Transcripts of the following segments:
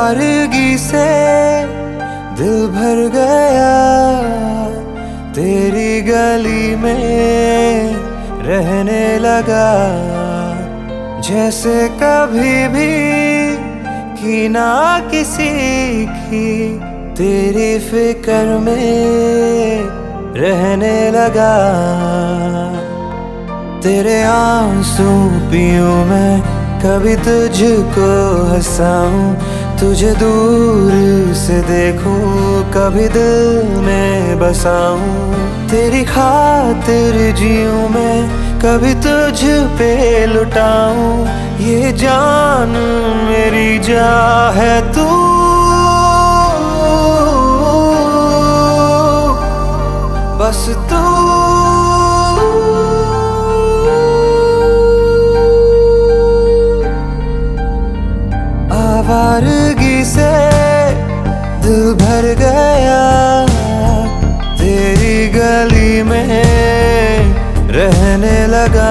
आवारगी से दिल भर गया, तेरी गली में रहने लगा। जैसे कभी भी की ना किसी की, तेरी फिक्र में रहने लगा। तेरे आंसू पीऊं मैं, कभी तुझको हंसाऊं, तुझे दूर से देखूं, कभी दिल में बसाऊं। तेरी खातिर जीऊं मैं, कभी तुझ पे लुटाऊं। ये जान मेरी जा है तू, बस तू। आवारगी से दिल भर गया, तेरी गली में रहने लगा।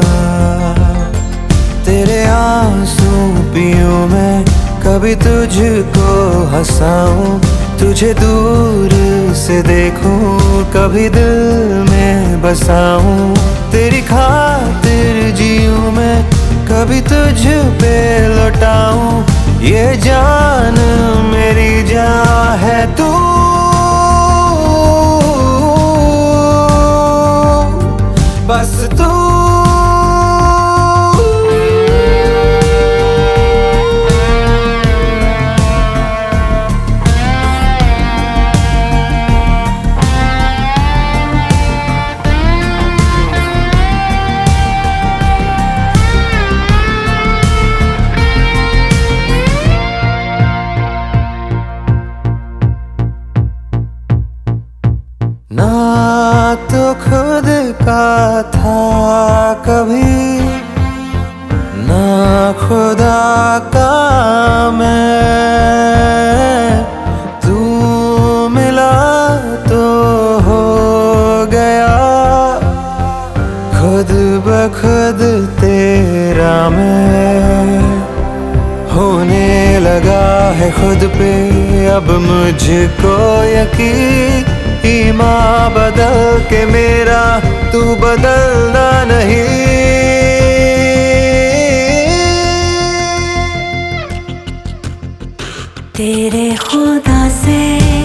तेरे आंसू पीऊं मैं, कभी तुझको हंसाऊं, तुझे दूर से देखूं, कभी दिल में बसाऊं। तेरी खातिर जीऊं मैं, कभी तुझ पे लौटाऊं। ये जान मेरी जान है तू, बस तू। ना तो खुद का था कभी, ना खुदा का मैं। तू मिला तो हो गया, खुद बखुद तेरा मैं होने लगा है खुद पे अब मुझको यकीन। ईमान बदल के मेरा तू बदलना नहीं। तेरे खुदा से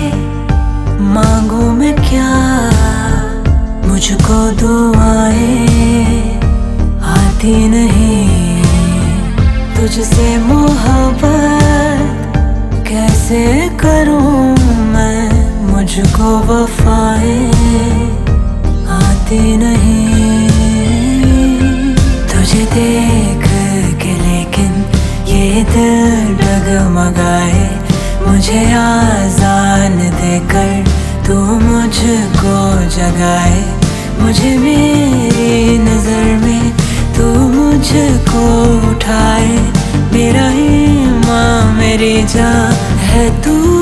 मांगू मैं क्या, मुझको दुआएं आती नहीं। तुझसे मोहब्बत कैसे करूं मैं, मुझको वफाएं आती नहीं। तुझे देख के लेकिन ये दिल डगमगाए, मुझे आजान देकर तू मुझको जगाए। मुझे मेरी नजर में तू मुझको उठाए, मेरा ईमान मेरी जान है तू।